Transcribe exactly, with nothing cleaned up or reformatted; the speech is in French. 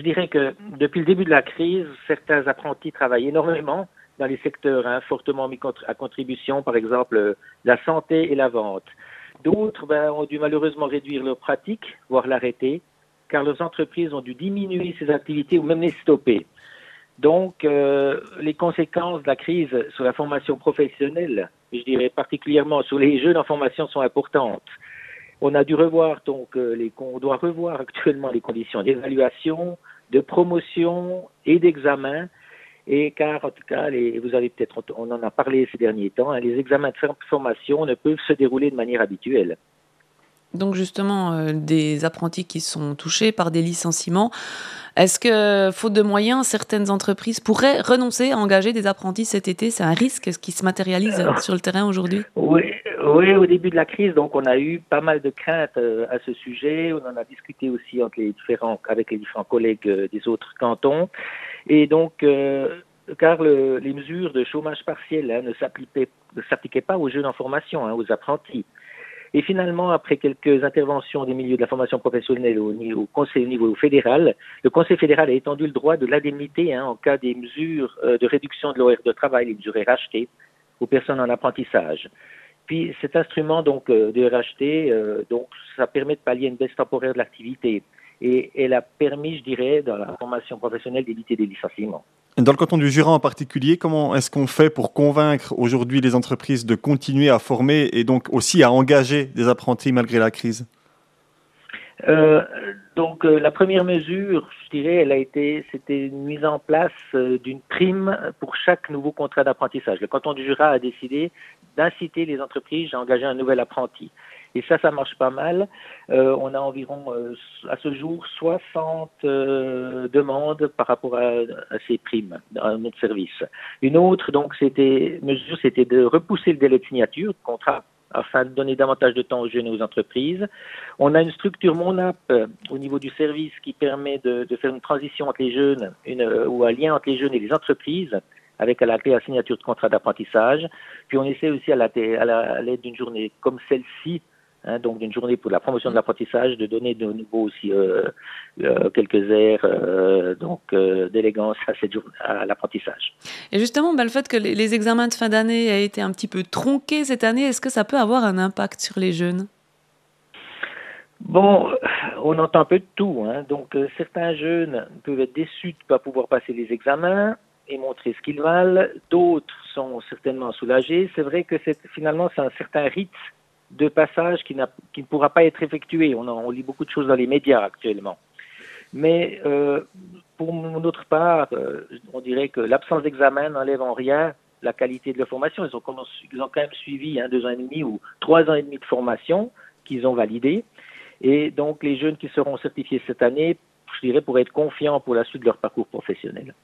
dirais que depuis le début de la crise, certains apprentis travaillent énormément dans les secteurs hein, fortement mis à contribution, par exemple la santé et la vente. D'autres ben, ont dû malheureusement réduire leur pratique, voire l'arrêter, car leurs entreprises ont dû diminuer ces activités ou même les stopper. Donc, euh, les conséquences de la crise sur la formation professionnelle, je dirais particulièrement sur les jeunes en formation, sont importantes. On a dû revoir, donc, euh, les, on doit revoir actuellement les conditions d'évaluation, de promotion et d'examen. Et car, en tout cas, les, vous avez peut-être, on en a parlé ces derniers temps, hein, les examens de formation ne peuvent se dérouler de manière habituelle. Donc justement, euh, des apprentis qui sont touchés par des licenciements. Est-ce que, faute de moyens, certaines entreprises pourraient renoncer à engager des apprentis cet été? C'est un risque ce qui se matérialise Euh, sur le terrain aujourd'hui? oui, oui, au début de la crise, donc on a eu pas mal de craintes euh, à ce sujet. On en a discuté aussi entre les différents, avec les différents collègues euh, des autres cantons. Et donc, euh, car le, les mesures de chômage partiel hein, ne s'appliquaient, ne s'appliquaient pas aux jeunes en formation, hein, aux apprentis. Et finalement, après quelques interventions des milieux de la formation professionnelle au, niveau, au, conseil, au niveau fédéral, le Conseil fédéral a étendu le droit de l'indemnité hein, en cas des mesures euh, de réduction de l'horaire de travail, les mesures R H T, aux personnes en apprentissage. Puis cet instrument donc euh, de R H T, euh, donc ça permet de pallier une baisse temporaire de l'activité. Et elle a permis, je dirais, dans la formation professionnelle d'éviter des licenciements. Dans le canton du Jura en particulier, comment est-ce qu'on fait pour convaincre aujourd'hui les entreprises de continuer à former et donc aussi à engager des apprentis malgré la crise? Euh, donc euh, la première mesure, je dirais, elle a été, c'était une mise en place euh, d'une prime pour chaque nouveau contrat d'apprentissage. Le canton du Jura a décidé d'inciter les entreprises à engager un nouvel apprenti. Et ça, ça marche pas mal. Euh, on a environ, euh, à ce jour, soixante euh, demandes par rapport à, à ces primes dans notre service. Une autre, donc, c'était mesure, c'était de repousser le délai de signature de contrat afin de donner davantage de temps aux jeunes et aux entreprises. On a une structure MONAP euh, au niveau du service qui permet de, de faire une transition entre les jeunes, une, euh, ou un lien entre les jeunes et les entreprises, avec à la clé la signature de contrat d'apprentissage. Puis on essaie aussi à la, à la, à l'aide d'une journée comme celle-ci, hein, donc d'une journée pour la promotion de l'apprentissage, de donner de nouveau aussi euh, euh, quelques airs euh, donc euh, d'élégance à, cette journée, à l'apprentissage. Et justement, ben, le fait que les, les examens de fin d'année aient été un petit peu tronqués cette année, est-ce que ça peut avoir un impact sur les jeunes? Bon, on entend un peu de tout. Hein. Donc, euh, certains jeunes peuvent être déçus de ne pas pouvoir passer les examens et montrer ce qu'ils valent. D'autres sont certainement soulagés. C'est vrai que c'est, finalement, c'est un certain rite de passage qui, n'a, qui ne pourra pas être effectué. On, en, on lit beaucoup de choses dans les médias actuellement. Mais euh, pour notre part, euh, on dirait que l'absence d'examen n'enlève en rien la qualité de leur formation. Ils ont, ils ont quand même suivi hein, deux ans et demi ou trois ans et demi de formation qu'ils ont validé. Et donc, les jeunes qui seront certifiés cette année, je dirais, pourraient être confiants pour la suite de leur parcours professionnel.